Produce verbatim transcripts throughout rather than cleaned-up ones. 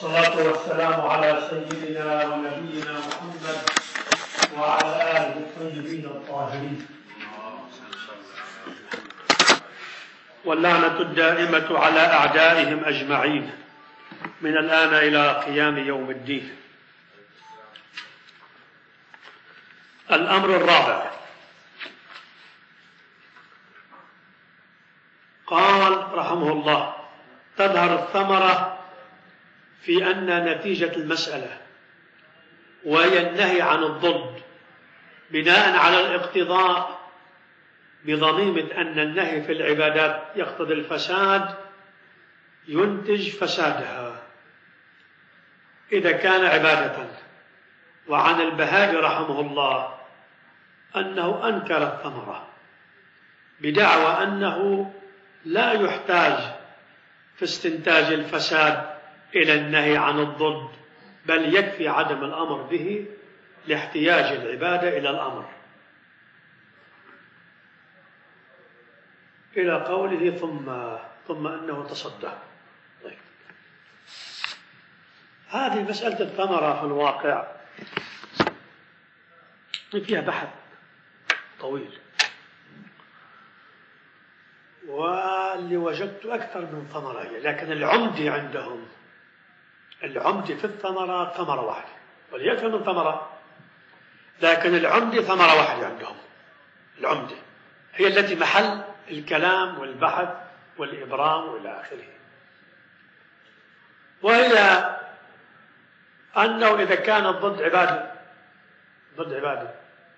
والصلاة والسلام على سيدنا ونبينا محمد وعلى آله الطيبين الطاهرين، واللعنة الدائمة على أعدائهم أجمعين من الآن إلى قيام يوم الدين. الأمر الرابع، قال رحمه الله: تظهر الثمرة في أن نتيجة المسألة وهي النهي عن الضد بناء على الاقتضاء بضميمة أن النهي في العبادات يقتضي الفساد ينتج فسادها إذا كان عبادة. وعن البهائي رحمه الله أنه أنكر الثمرة بدعوى أنه لا يحتاج في استنتاج الفساد إلى النهي عن الضد، بل يكفي عدم الأمر به لاحتياج العبادة إلى الأمر، إلى قوله ثم ثم أنه تصدى. طيب. هذه مسألة الثمرة في الواقع فيها بحث طويل، واللي وجدت أكثر من ثمرة، لكن العمدي عندهم العمدي في الثمرة ثمرة واحدة، وليكفي من ثمرة، لكن العمدي ثمرة واحدة عندهم. العمدي هي التي محل الكلام والبحث والإبرام وإلى آخره، وهي أنه إذا كان الضد عبادة ضد عبادة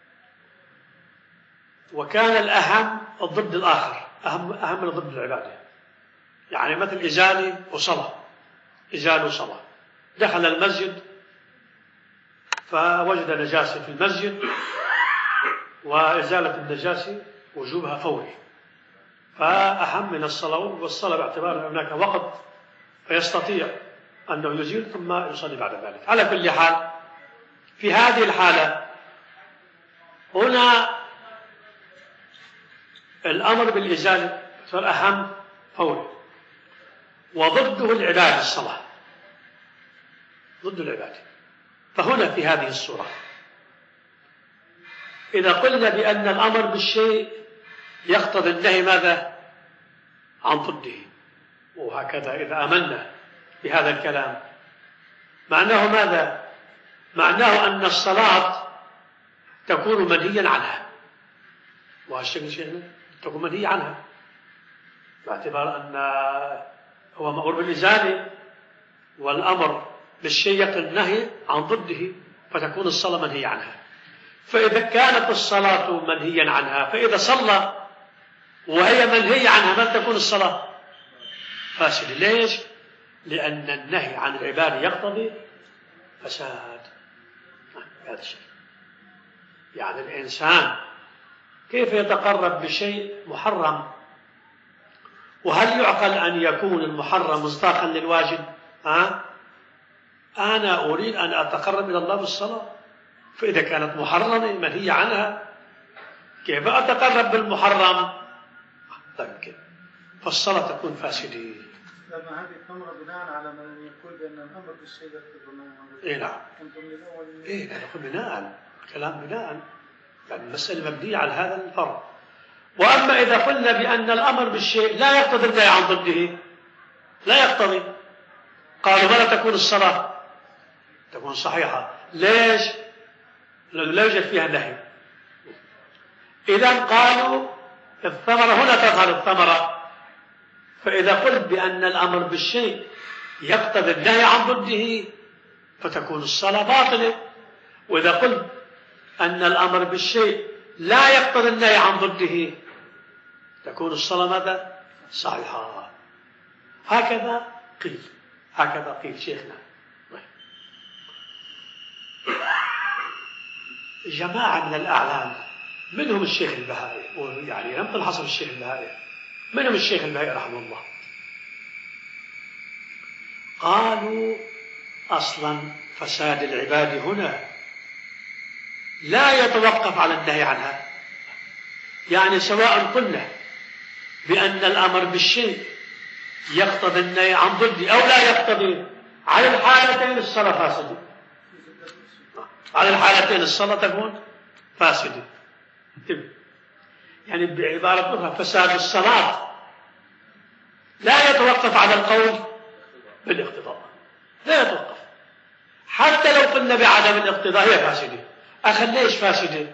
وكان الأهم الضد الآخر أهم أهم من ضد العبادة، يعني مثل إزالة وصلاة، إزالة وصلاة، دخل المسجد فوجد نجاسة في المسجد، وإزالة النجاسة وجوبها فوري، فأهم من الصلاة، والصلاة باعتبار هناك وقت فيستطيع أنه يزيل ثم يصلي بعد ذلك. على كل حال، في هذه الحالة هنا الأمر بالإزالة صار أهم فوري، وضده العبادة الصلاة، ضد العبادة. فهنا في هذه الصورة إذا قلنا بأن الأمر بالشيء يقتضي النهي ماذا؟ عن ضده، وهكذا إذا آمنا بهذا الكلام معناه ماذا؟ معناه أن الصلاة تكون منهيا عنها، وهالشكل شيئا تكون منهي عنها، باعتبار أن هو مأمور بالإزالة، والأمر بالشيء يقتضي النهي عن ضده، فتكون الصلاة منهي عنها. فإذا كانت الصلاة منهيا عنها، فإذا صلى وهي منهي عنها، ما تكون الصلاة فاسدة. ليش؟ لأن النهي عن العبادة يقتضي فساد. هذا الشيء، يعني الإنسان كيف يتقرب بشيء محرم؟ وهل يعقل أن يكون المحرم مصداقا للواجب؟ ها؟ أنا أريد أن أتقرب إلى الله بالصلاة، فإذا كانت محرمة منهي عنها كيف أتقرب بالمحرم؟ لا يمكن، فالصلاة تكون فاسدة. لما هذه الثمرة بناء على من يقول بأن الأمر بالشيء يقتضي النهي. إيه نعم. إيه لا نقول بناء، الكلام بناء، يعني المسألة مبنية على هذا الفرض. وأما إذا قلنا بأن الأمر بالشيء لا يقتضي النهي عن ضده، لا يقتضي، قالوا ماذا تكون الصلاة؟ تكون صحيحة. ليش؟ لأنه لا يوجد فيها نهي. إذن قالوا الثمرة هنا تظهر الثمرة. فإذا قلت بأن الأمر بالشيء يقتضي النهي عن ضده فتكون الصلاة باطلة، وإذا قلت أن الأمر بالشيء لا يقتضي النهي عن ضده تكون الصلاة ماذا؟ صحيحة. هكذا قيل، هكذا قيل شيخنا. جماعة من الأعلام، منهم الشيخ البهائي، يعني لم تنحصر الشيخ البهائي، منهم الشيخ البهائي رحمه الله، قالوا أصلا فساد العباد هنا لا يتوقف على النهي عنها، يعني سواء قلنا بأن الأمر بالشيء يقتضي النهي عن ضده أو لا يقتضي، على الحالتين الصلاة فاسدة، على الحالتين الصلاة تكون فاسدة. يعني بعبارة أخرى فساد الصلاة لا يتوقف على القول بالاقتضاء، لا يتوقف حتى لو قلنا بعدم الاقتضاء هي فاسدة. أخي ليش فاسدة؟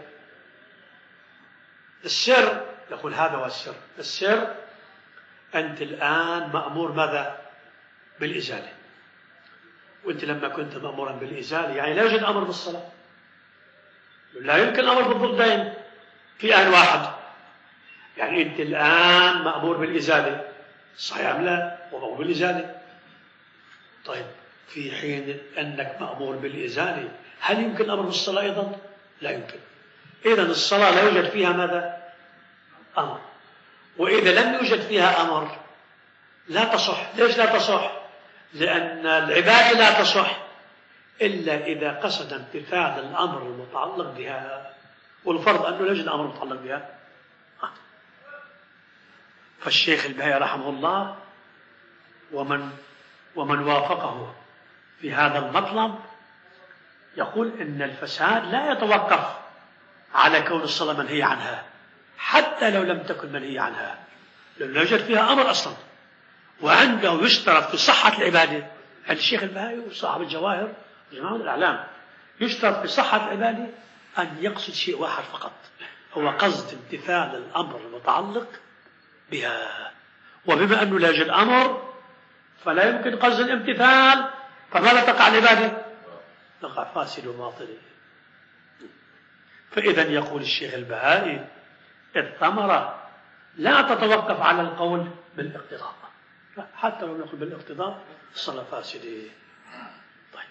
السر، يقول هذا هو السر. السر أنت الآن مأمور ماذا؟ بالإزالة. وأنت لما كنت مأمورا بالإزالة يعني لا يوجد أمر بالصلاة، لا يمكن أمر بالضدين في آن واحد. يعني أنت الآن مأمور بالإزالة، صحيح أم لا؟ ومأمور بالإزالة. طيب في حين أنك مأمور بالإزالة هل يمكن أمر بالصلاة أيضا؟ لا يمكن. إذن الصلاة لا يوجد فيها ماذا؟ أمر. وإذا لم يوجد فيها أمر لا تصح. ليش لا تصح؟ لأن العبادة لا تصح إلا إذا قصد امتثال الأمر المتعلق بها، والفرض أنه لا يوجد أمر متعلق بها. فالشيخ البهائي رحمه الله ومن ومن وافقه في هذا المطلب يقول إن الفساد لا يتوقف على كون الصلاة منهي عنها حتى لو لم تكن منهي عنها، لأن لا يوجد فيها أمر أصلا. وعنده يشترط في صحة العبادة، عند الشيخ البهائي وصاحب الجواهر جماعة الأعلام، يشترط في صحة العبادة أن يقصد شيء واحد فقط، هو قصد امتثال الأمر المتعلق بها. وبما أنه لا يوجد أمر فلا يمكن قصد الامتثال، فماذا تقع العبادة؟ تقع فاسد وباطل. فإذا يقول الشيخ البهائي الثمرة لا تتوقف على القول بالاقتضاء، حتى لو نقول بالاقتضاء الصلاة فاسدة. طيب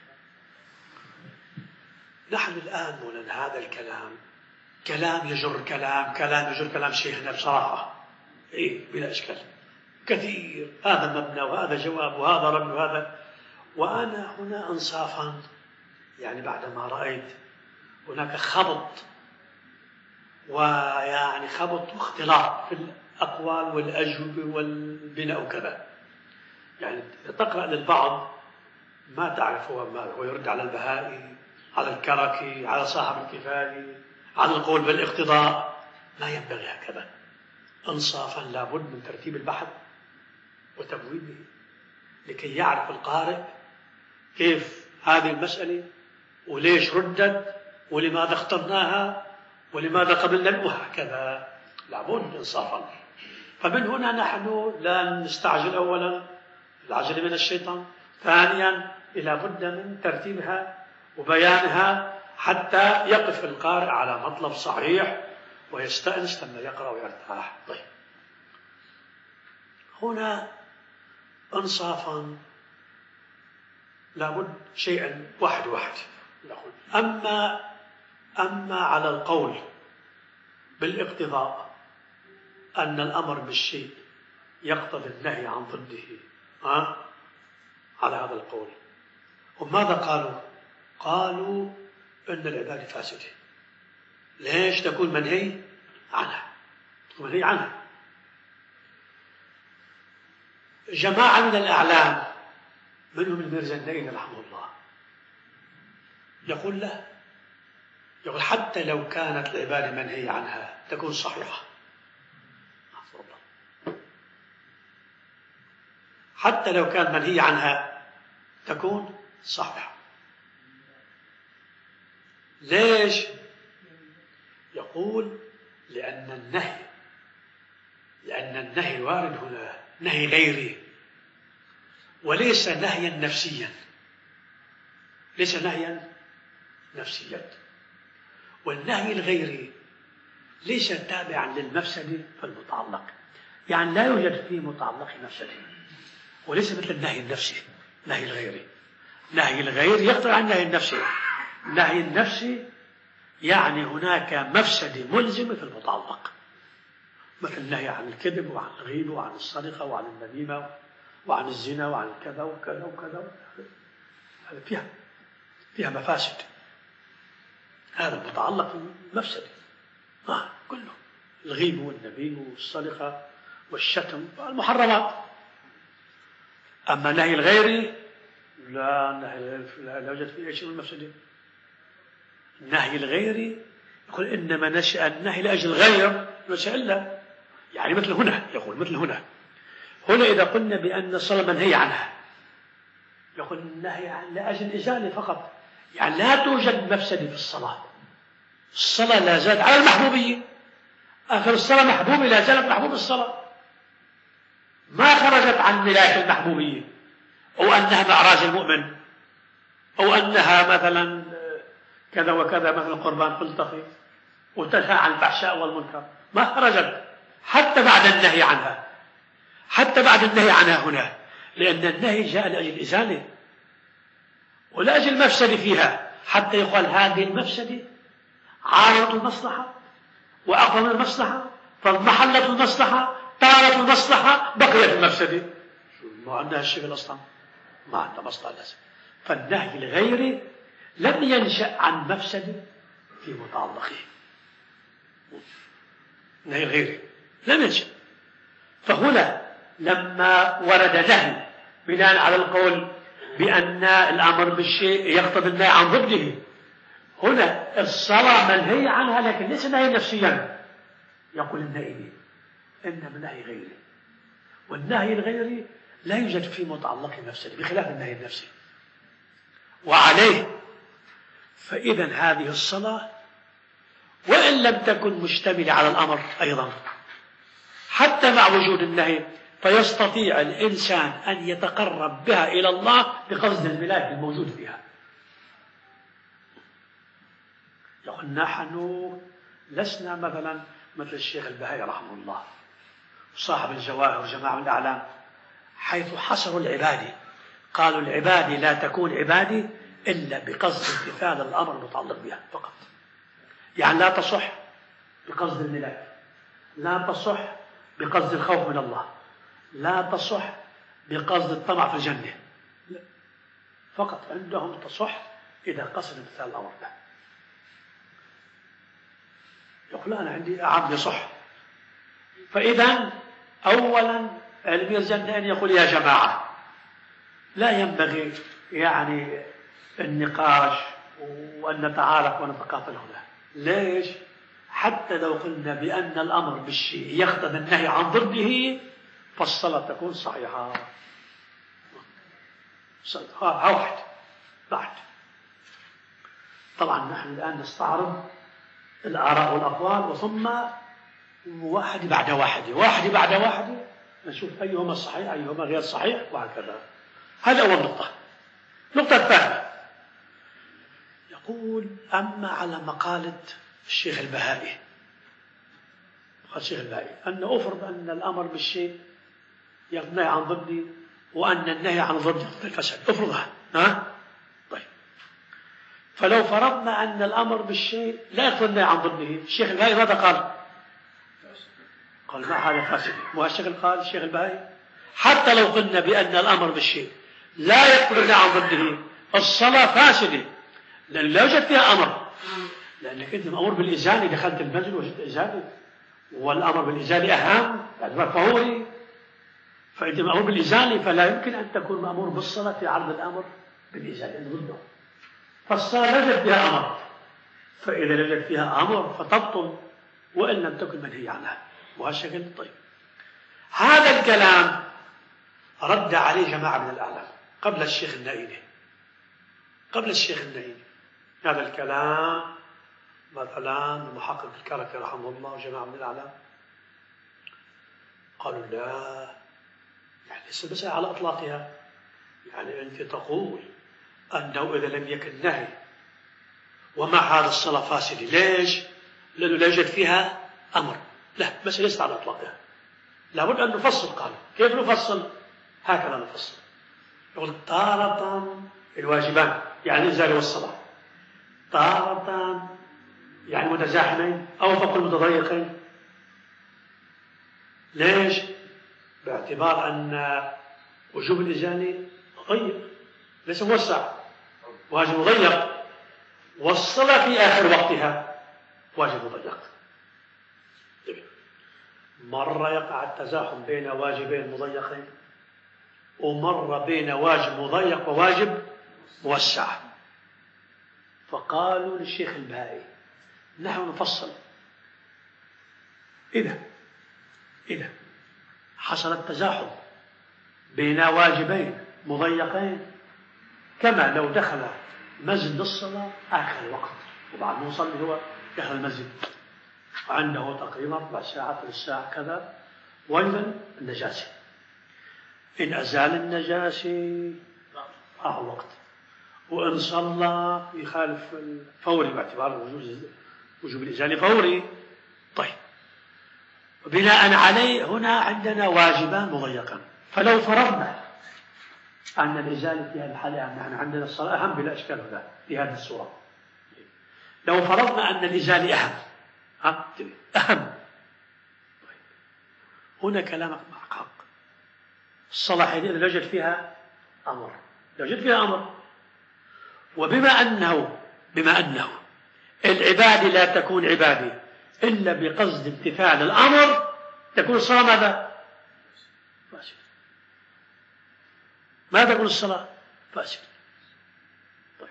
نحن الآن مولانا هذا الكلام كلام يجر كلام، كلام يجر كلام شيخنا بصراحة، إيه بلا إشكال كثير، هذا مبنى وهذا جواب وهذا رد وهذا. وأنا هنا إنصافا يعني بعدما رأيت هناك خبط، ويعني خبط واختلاط في الأقوال والأجوبة والبناء وكذا، يعني تقرأ للبعض ما تعرف هو ماذا، ويرد على البهائي، على الكركي، على صاحب الكفاية، على القول بالاقتضاء. لا ينبغي هكذا. إنصافا لابد من ترتيب البحث وتبويبه لكي يعرف القارئ كيف هذه المسألة وليش ردت ولماذا اخترناها ولماذا قبلنا، وهكذا لابد إنصافا. فمن هنا نحن لا نستعجل. أولا العجل من الشيطان، ثانيا لا بد من ترتيبها وبيانها حتى يقف القارئ على مطلب صحيح ويستأنس لما يقرأ ويرتاح. طيب هنا إنصافا لابد شيئا واحد واحد. أما أما على القول بالاقتضاء أن الأمر بالشيء يقتضي النهي عن ضده، أه؟ على هذا القول. وماذا قالوا؟ قالوا أن العبادة فاسدة. ليش تكون منهي عنها؟ تكون منهي عنها. جماعة من الأعلام منهم الميرزا النائي رحمه الله يقول له، يقول حتى لو كانت العبادة منهي عنها تكون صحيحة، حتى لو كان منهي عنها تكون صحيحة. ليش؟ يقول لأن النهي لأن النهي الوارد هنا نهي غيري وليس نهيا نفسيا، ليس نهيا نفسيا. والنهي الغيري ليس تابعا للمفسد فالمتعلق، يعني لا يوجد فيه متعلق مفسد، وليس مثل النهي النفسي. نهي الغيري نهي الغير يقطع عن النهي النفسي. النهي النفسي يعني هناك مفسد ملزم في المتعلق، مثل النهي عن الكذب وعن الغيبة وعن السرقة وعن النميمة وعن الزنا وعن كذا وكذا وكذا. هذا فيها فيها مفاسد، هذا متعلق بالمفسد آه كله، الغيبة والنميمة والسرقة والشتم والمحرمات. أما نهي الغير لا النهي لا يوجد فيه شيء من المفسدة. النهي الغيري يقول إنما نشأ النهي لأجل الغير نشأ إلا، يعني مثل هنا يقول مثل هنا هنا إذا قلنا بأن الصلاة منهي عنها يقول النهي عن لأجل الإزالة فقط، يعني لا توجد مفسدة في الصلاة. الصلاة لا زالت على المحبوبية، آخر الصلاة محبوبة لا زالت محبوب الصلاة، ما خرجت عن ملاك المحبوبية، أو أنها معراج المؤمن، أو أنها مثلا كذا وكذا مثل القربان تلتقي وتنهى عن الفحشاء والمنكر، ما خرجت حتى بعد النهي عنها، حتى بعد النهي عنها هنا، لأن النهي جاء لأجل الإزالة ولأجل المفسدة فيها، حتى يقال هذه المفسدة عارضة المصلحة وأقوى من المصلحة، فالمحلة المصلحة طالت المصلحة بقيت المفسدة. ما عندها الشغل أصلا، ما عندها مصلحة لازم. فالنهي الغيري لم ينشأ عن مفسدة في متعلقه، النهي الغيري لم ينشأ. فهنا لما ورد نهي بناء على القول بأن الأمر بالشيء يقتضي النهي عن ضده، هنا الصلاة منهي عنها لكن ليس نهي نفسيا، يقول النهي إنما نهي غيري، والنهي الغيري لا يوجد في متعلق مفسده بخلاف النهي النفسي. وعليه فإذا هذه الصلاة وإن لم تكن مشتملة على الأمر أيضا حتى مع وجود النهي، فيستطيع الإنسان أن يتقرب بها إلى الله بقصد الملاك الموجود فيها. يقول نحن لسنا مثلا مثل الشيخ البهائي رحمه الله صاحب الجواهر وجماعة من الأعلام، حيث حصروا العبادة، قالوا العبادة لا تكون عبادة إلا بقصد امتثال الأمر المتعلق بها فقط، يعني لا تصح بقصد الملاك، لا تصح بقصد الخوف من الله، لا تصح بقصد الطمع في الجنة، لا. فقط عندهم تصح إذا قصد امتثال الأمر به. يقول أنا عندي عبد يصح. فإذا أولا علم الجنة أن يقول يا جماعة لا ينبغي يعني النقاش وأن نتعارف ونتقاتل هنا. ليش؟ حتى لو قلنا بأن الأمر بالشيء يقتضي النهي عن ضده فالصلاة تكون صحيحة. ها واحد بعد. طبعا نحن الآن نستعرض الآراء والأقوال وثم واحد بعد واحد واحد بعد واحد نشوف أيهما صحيح أيهما غير صحيح وهكذا. هذا أول نقطة. النقطة الثانية يقول أما على مقالة الشيخ البهائي، قال الشيخ البهائي أن أفرض أن الأمر بالشيء ينهى عن ضده وأن النهي عن ضده الفساد، أفرضها ها؟ طيب فلو فرضنا أن الأمر بالشيء لا يقتضي النهي عن ضده، الشيخ البهائي ماذا قال؟ قال ما هذا فاسد. والشيخ قال الشيخ البهائي حتى لو قلنا بأن الأمر بالشيء لا يقتضي النهي عن ضده الصلاة فاسدة، لأن لا يوجد فيها أمر، لأنك أنت مأمور بالإزالة، دخلت المنزل وجدت إزالة، والأمر بالإزالة أهم باعتبار فوري، فأنت مأمور بالإزالة فلا يمكن أن تكون مأمور بالصلاة في عرض الأمر بالإزالة ضده. فالصلاة لا يوجد فيها أمر، فإذا لا يوجد فيها أمر فتبطل وإن لم تكن منهي عنها. وهالشكل طيب. هذا الكلام رد عليه جماعة من الأعلام قبل الشيخ النائبي، قبل الشيخ النائبي هذا الكلام مثلا المحقق الكركي رحمه الله وجماعة من الأعلام قالوا لا، يعني ليس بس على إطلاقها، يعني أنت تقول أنه إذا لم يكن نهي ومع هذا الصلاة فاسدة. ليش؟ لأنه لا يوجد فيها أمر. لا، بس ليست على إطلاقها، لابد أن نفصل. قال كيف نفصل؟ هكذا نفصل. يقول تارة الواجبان يعني الإنزال والصلاة، تارة يعني متزاحمين أو فوق المتضيقين. ليش؟ باعتبار أن وجوب الإزالة ضيق ليس موسع، واجب مضيق، والصلاة في آخر وقتها واجب مضيق. مرة يقع التزاحم بين واجبين مضيقين ومر بين واجب مضيق وواجب موسع، فقالوا للشيخ البهائي نحن نفصل إذا إذا حصل التزاحم بين واجبين مضيقين، كما لو دخل مسجد للصلاة آخر الوقت وبعد ما يصلي هو دخل المسجد وعنده تقريبا أربع ساعات للساعة كذا، وأيضا النجاسة إن أزال النجاسة آخر الوقت، وإن صلى يخالف الفوري باعتبار وجوب وجوب الإزالة فوري. طيب، بناء عليه هنا عندنا واجبان مضيقان، فلو فرضنا أن الإزالة في هذه الحالة أهم، يعني عندنا الصلاة أهم بلا إشكال هنا في هذه الصورة، لو فرضنا أن الإزالة أهم أهم طيب. هنا كلامك مع حق، الصلاة حينئذ لو وجد فيها أمر لو وجد فيها أمر، وبما أنه بما أنه العبادة لا تكون عبادة إلا بقصد امتثال الأمر، تكون الصلاة ماذا؟ فاسدة. ما تكون الصلاة فاسدة. طيب،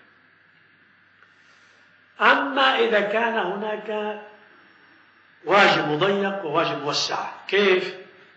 أما إذا كان هناك واجب مضيق وواجب موسع، كيف؟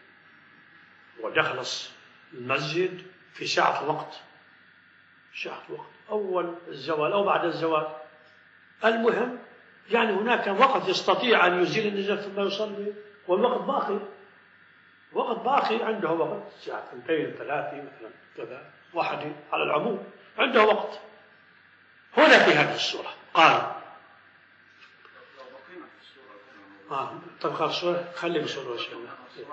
ودخل المسجد في ساعة الوقت ساعة الوقت أول الزوال أو بعد الزوال، المهم يعني هناك وقت يستطيع أن يزيل النجاسة ثم يصلي، والوقت باقي وقت باقي عنده وقت ساعة اثنتين ثلاثة مثلا كذا واحدة على العموم عنده وقت. هنا في هذه الصورة قال لو بقينا في الصورة آه تبقى الصورة خلي بصورة شيئا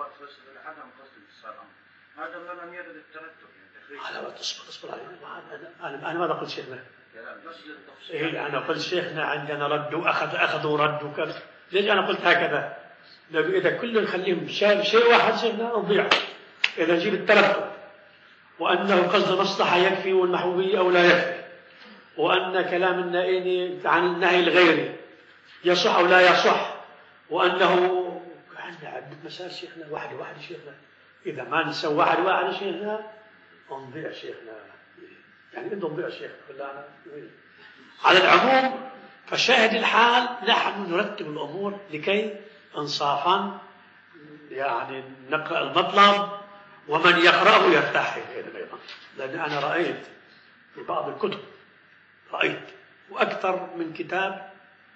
هذا ما لم يرد الترتب يعني على وقت اصبر اصبر أنا أنا أنا ماذا قلت شيخنا؟ إيه أنا قلت شيخنا عندنا رد وأخذ أخذ ورد وكذا، ليش أنا قلت هكذا؟ لأنه إذا كل نخليهم شيء واحد شيخنا نضيع، إذا نجيب الترتب وأنه قصد مصلحة يكفي والمحبوبية أو لا يكفي، وأن كلام النائين عن النهي الغيري يصح أو لا يصح، وأنه عندنا عدة مسائل شيخنا واحد واحد شيخنا، إذا ما نسوي واحد واحد شيخنا نضيع شيخنا، يعني أنت نضيع شيخنا. على العموم فشاهد الحال نحن نرتب الأمور لكي انصافا يعني نقرأ المطلب ومن يقرأه يرتاح أيضا، لأن أنا رأيت في بعض الكتب رأيت وأكثر من كتاب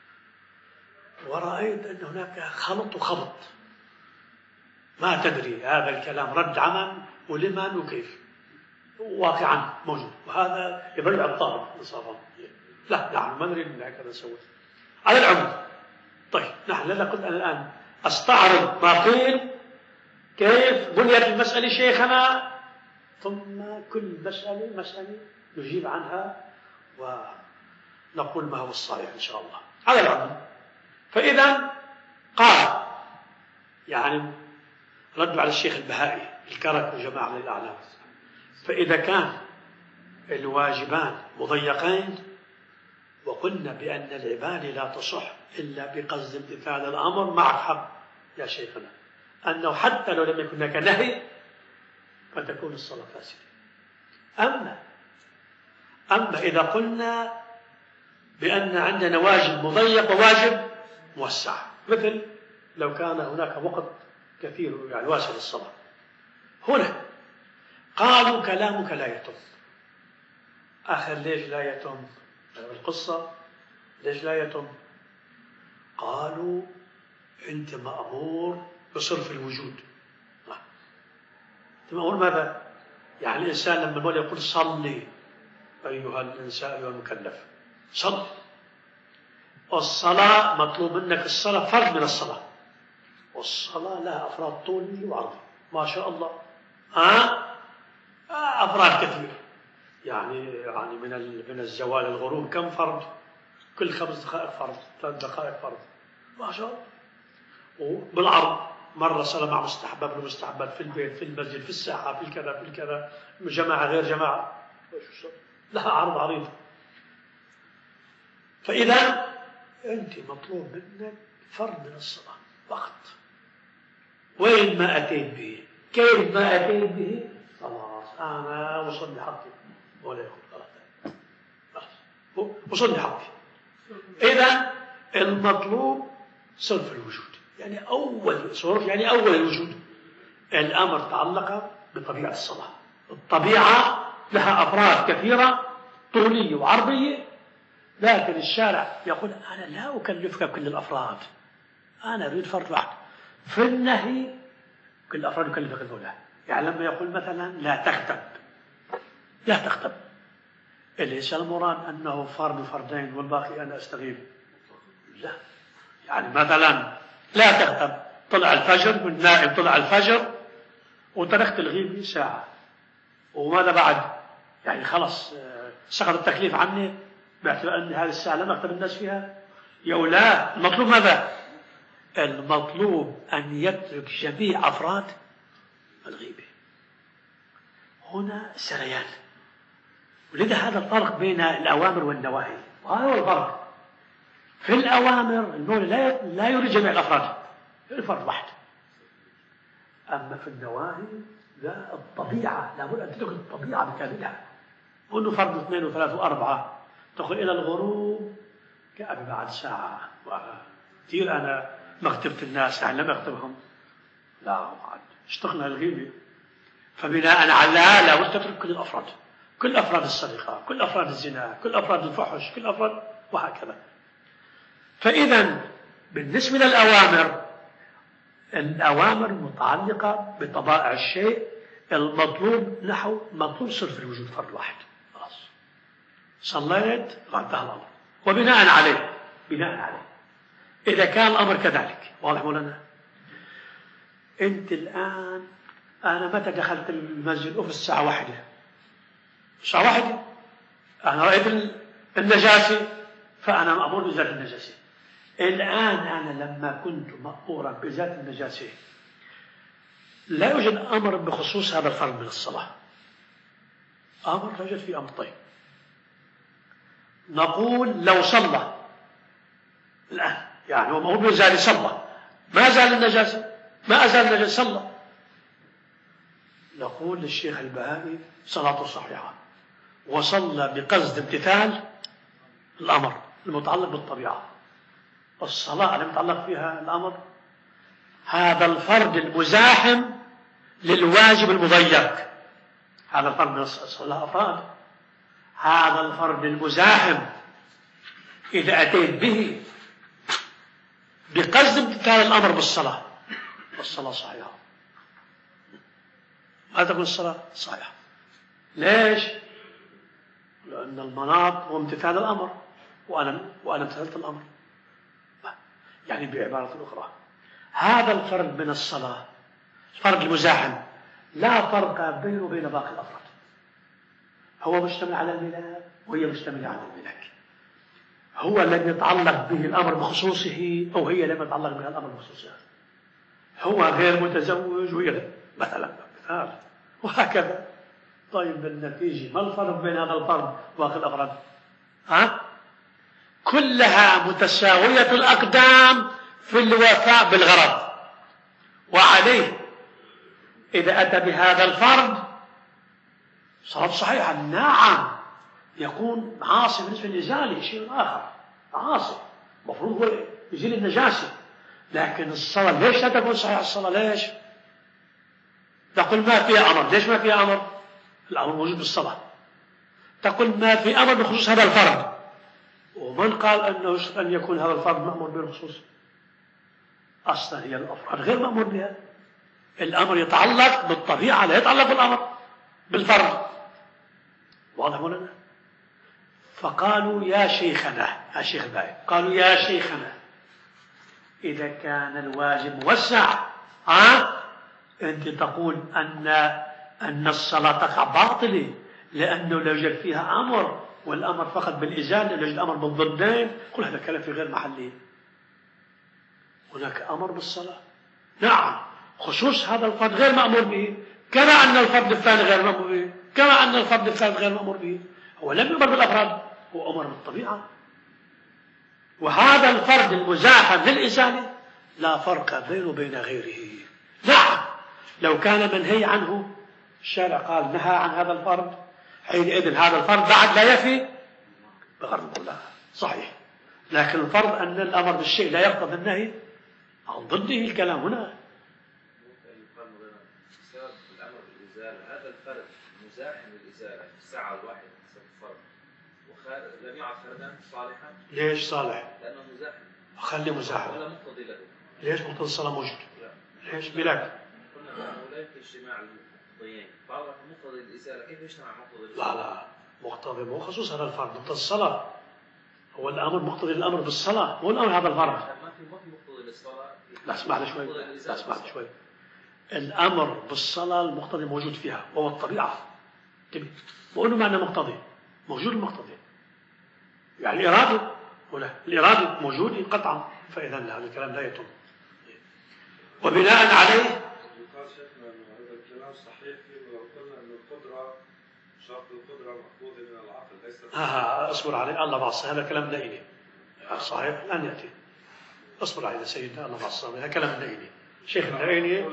ورأيت أن هناك خلط وخبط، ما تدري هذا الكلام رد عمن ولمن وكيف، واقعا موجود، وهذا يبعد عن الطالب انصافا. لا نحن ما نريد ان هكذا نسوي على العموم. طيب نحن لا قلت أنا الآن أستعرض ما قيل كيف بنيت المسألة شيخنا، ثم كل مسألة مسألة نجيب عنها ونقول ما هو الصحيح إن شاء الله على العموم. فإذا قال يعني ردوا على الشيخ البهائي الكرك وجماعة من الأعلام، فإذا كان الواجبان مضيقين وقلنا بأن العبادة لا تصح إلا بقصد امتثال الأمر، معك حق يا شيخنا أنه حتى لو لم يكن هناك نهي فتكون الصلاة فاسدة. أما أما إذا قلنا بأن عندنا واجب مضيق وواجب موسع، مثل لو كان هناك وقت كثير يعني واسع للصلاة، هنا قالوا كلامك لا يتم. آخر ليش لا يتم؟ القصة ليش لا يتم؟ قالوا أنت مأمور بصرف الوجود. أنت مأمور ماذا؟ يعني الإنسان لما المولى يقول صلي أيها الإنسان أيها المكلف صل، والصلاة مطلوب منك، الصلاة فرد من الصلاة، والصلاة لها أفراد طولي وعرضي ما شاء الله، ها أفراد كثير، يعني يعني من من الزوال الغروب كم فرد؟ كل خمس دقائق فرد، ثلاث دقائق فرد ما شاء الله. وبالعرض مرة صلاة مع مستحبات بالمستحبات في البيت في المسجد في الساحة في الكذا في الكذا، جماعة غير جماعة لها عرض عريض. فإذا أنت مطلوب منك فرد من الصلاة فقط، وين ما أتيت به كيف ما أتيت به خلاص أنا وصل لحقي ولا يأخذ غلط، بس وصل لحقي. إذا المطلوب صرف الوجود، يعني أول صرف يعني أول الوجود. الأمر تعلق بطبيعة الصلاة. الطبيعة لها أفراد كثيرة طولية وعرضية، لكن الشارع يقول أنا لا أكلفك بكل الأفراد، أنا أريد فرد واحد. في النهي كل الأفراد يكلفك الأولى. يعني لما يقول مثلا لا تغتب، لا تغتب، ليس المراد أنه فرد فردين والباقي أنا أستغيب، لا. يعني مثلا لا تغتب، طلع الفجر والنائم طلع الفجر وتركت الغيبة ساعة، وماذا بعد؟ يعني خلص سقط التكليف عني باعتبار أن هذه الساعة لم أغتب الناس فيها. يا لا، المطلوب ماذا؟ المطلوب أن يترك جميع أفراد الغيبة. هنا سريان. ولذا هذا الفرق بين الأوامر والنواهي، وهذا هو الفرق. في الأوامر المولى لا لا يريد جميع الأفراد، يريد فرد واحد. أما في النواهي لا، الطبيعة لابد أن تدخل الطبيعة بكاملها. قلنا فرد اثنين وثلاثة وأربعة تدخل إلى الغروب كأبي بعد ساعة كثير أنا ما اغتبت الناس، يعني لم أغتبهم، لا بعد اشتقنا الغيبة. فبناء على هذا لا تترك كل الأفراد، كل أفراد السرقة، كل أفراد الزنا، كل أفراد الفحش، كل أفراد، وهكذا. فإذا بالنسبة للأوامر، الأوامر متعلقة بطبائع الشيء. المطلوب نحو مطلوب صرف الوجود فرد واحد، خلاص صليت انتهى الأمر. وبناء عليه بناء عليه إذا كان الأمر كذلك، واضح مولانا؟ أنت الآن، أنا متى دخلت المسجد؟ في الساعة واحدة، الساعة واحدة أنا رأيت النجاسة فأنا مأمور بإزالة النجاسة. الآن أنا لما كنت مأمورا بإزالة النجاسة لا يوجد أمر بخصوص هذا الفرد من الصلاة، أمر لا يوجد فيه أمر. طيب نقول لو صلى الآن، يعني هو مأمور بإزالة، صلى ما زال النجاسة، ما أزال النجاسة، صلى، نقول للشيخ البهائي صلاته صحيحة وصلى بقصد امتثال الأمر المتعلق بالطبيعة. الصلاة المتعلق فيها الأمر هذا الفرد المزاحم للواجب المضيق، هذا الفرد من الصلاة أفراد، هذا الفرد المزاحم إذا أتيت به بقصد امتثال الأمر بالصلاة الصلاة صحيحة. ما تكون الصلاة صحيحة. ليش؟ لأن المناط هو امتثال الأمر، وأنا وأنا امتثلت الأمر. يعني بعبارة أخرى هذا الفرد من الصلاة، الفرد المزاحم، لا فرق بينه وبين باقي الأفراد. هو مشتمل على الملاك وهي مشتملة على الملاك. هو لم يتعلق به الأمر بخصوصه، أو هي لم يتعلق بها الأمر بخصوصها. هو غير متزوج وهي مثلا مثال، وهكذا. طيب بالنتيجة ما الفرق بين هذا الفرد وباقي الأفراد؟ ها؟ كلها متساوية الأقدام في الوفاء بالغرض، وعليه إذا أتى بهذا الفرد صلاة صحيحة. نعم يكون عاصي بالنسبة للإزالة شيء آخر، عاصي مفروض هو يزيل النجاسة، لكن الصلاة ليش لا تكون صحيحة؟ الصلاة ليش؟ تقول ما فيها أمر. ليش ما فيها أمر؟ الأمر موجود بالصلاة. تقول ما في أمر بخصوص هذا الفرد، ومن قال أنه أن يكون هذا الفرد مأمور بالخصوص؟ أصلا هي الأفراد غير مأمور بها. الأمر يتعلق بالطبيعة لا يتعلق بالأمر بالفرد، واضح مولانا؟ فقالوا يا شيخنا، يا شيخ الباقي، قالوا يا شيخنا إذا كان الواجب موسع، ها أنت تقول أن أن الصلاة تقع باطلة لأنه لا يوجد فيها أمر، والأمر فقط بالإزالة، لا يوجد أمر بالضدين. قل هذا الكلام في غير محله. هناك أمر بالصلاة، نعم، خصوص هذا الفرد غير مأمور به، كما أن الفرد الثاني غير مأمور به، كما أن الفرد الثالث غير مأمور به. هو لم يؤمر بالأفراد، هو أمر بالطبيعة. وهذا الفرد المزاحم للإزالة لا فرق بينه وبين غيره. نعم لو كان منهي عنه الشارع قال نهى عن هذا الفرض، حينئذ هذا الفرض بعد لا يفي بغرض الله، صحيح. لكن الفرض أن الأمر بالشيء لا يقتضي النهي عن ضده، الكلام هنا. بسبب الأمر بالإزالة هذا الفرد مزاحم للإزالة في الساعة الواحدة بسبب الفرد ولم يعد فردا صالحا. ليش صالح؟ لأنه مزاحم. خلي مزاحم ولا مقتضي له. ليش مقتضي الصلاة موجود؟ ليش بلاك؟ قلنا بأنه لا يمكن اجتماع المقتضيين، بعض مقتضي الإزالة كيف يجتمع مقتضي الإزالة؟ لا لا مقتضي مو خصوص هذا الفرد، مقتضي الصلاة هو الأمر مقتضي الأمر بالصلاة، مو الأمر هذا الفرد. ما في ما في مقتضي للصلاة. لا اسمع لي شوي، لا اسمع لي شوي. الأمر بالصلاة المقتضي موجود فيها وهو الطبيعة. بقول له معنى مقتضي موجود، المقتضي يعني الإرادة ولا الإرادة موجود قطعا، فإذا هذا الكلام لا يتم. وبناء عليه قال شيخنا أن هذا الكلام صحيح فيه لو قلنا أن القدرة شرط القدرة مأخوذ من العقل ليس. ها أصبر عليه الله بعصى، هذا كلام نائلي صحيح لن يأتي. أصبر عليه سيدنا الله بعصى، هذا كلام نائلي. شيخ النائلي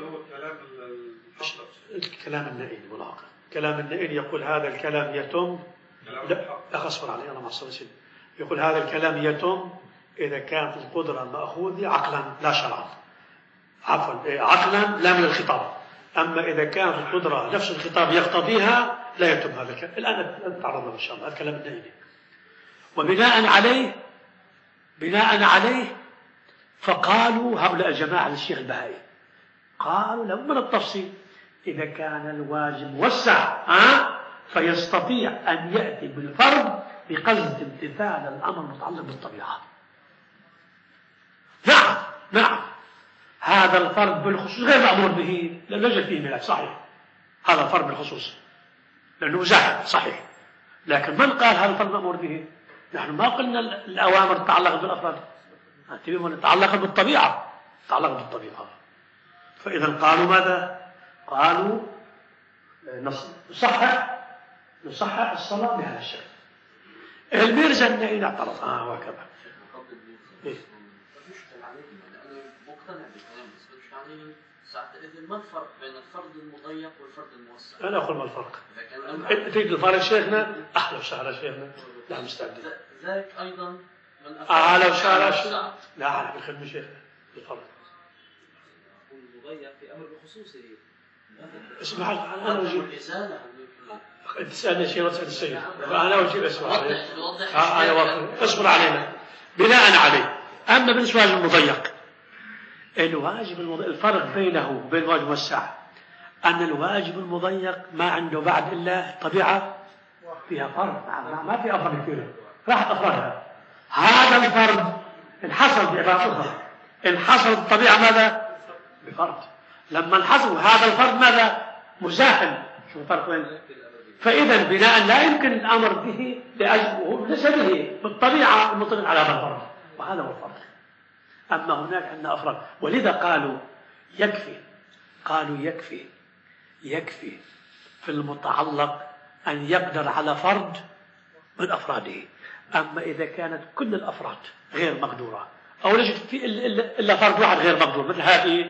الكلام النائلي ملاحظة، كلام النائلي يقول هذا الكلام يتم. لا أصبر عليه الله بعصى، يقول هذا الكلام يتم إذا كانت القدرة مأخوذة عقلا لا شرعا، عفوا عقلا لا من الخطاب. أما إذا كانت القدرة نفس الخطاب يقتضيها لا يتم هذا الكلام. الآن تعرضنا إن شاء الله هذا كلام النائلي. وبناء عليه بناء عليه فقالوا هؤلاء الجماعة للشيخ البهائي قالوا له من التفصيل إذا كان الواجب موسع أه؟ فيستطيع أن يأتي بالفرض بقصد امتثال الأمر المتعلق بالطبيعة. نعم نعم هذا الفرض بالخصوص غير مأمور به لا يوجد فيه ملاك، صحيح هذا الفرض بالخصوص لأنه زاحم صحيح. لكن من قال هذا الفرض مأمور به؟ نحن ما قلنا الأوامر تتعلق بالأفراد، تتعلق بالطبيعة تتعلق بالطبيعة. فإذا قالوا ماذا؟ قالوا نصحح نصحح الصلاة بهذا الشكل. الميرزا النائل اعترض اه وكذا. إيه؟ مقتنع بالكلام بس مش يعني ساعتها ما الفرق بين الفرد المضيق والفرد الموسع؟ أنا أقول ما الفرق. تريد الفرق شيخنا؟ أهلا وسهلا شيخنا، نحن مستعدين. ذلك أيضا من أهلا وسهلا شيخنا. لا أنا بالخدمة شيخنا الفرق. المضيق في أمر بخصوصه. اسمع أنا أجيب. تسألني شيء وتسأل السيد. أنا أجيب أسمع عليه. أنا واقف. اصبر علينا. بناء عليه. أما بالنسبة للمضيق الواجب المضيق الفرق بينه وبين الواجب الموسع أن الواجب المضيق ما عنده بعد إلا طبيعة فيها فرض، ما في أفراد كثيرة راحت أفرادها. هذا الفرض انحصر بعبارة أخرى، انحصر الطبيعة ماذا؟ بفرض. لما انحصر هذا الفرض ماذا؟ مزاحم. شو الفرق وين؟ فإذا بناء لا يمكن الأمر به لأجله لسببه بالطبيعة المطلق على هذا الفرض، وهذا هو الفرق. أما هناك عندنا أفراد، ولذا قالوا يكفي قالوا يكفي يكفي في المتعلق أن يقدر على فرد من أفراده. أما إذا كانت كل الأفراد غير مقدورة أو لا يوجد إلا فرد واحد غير مقدور مثل هذه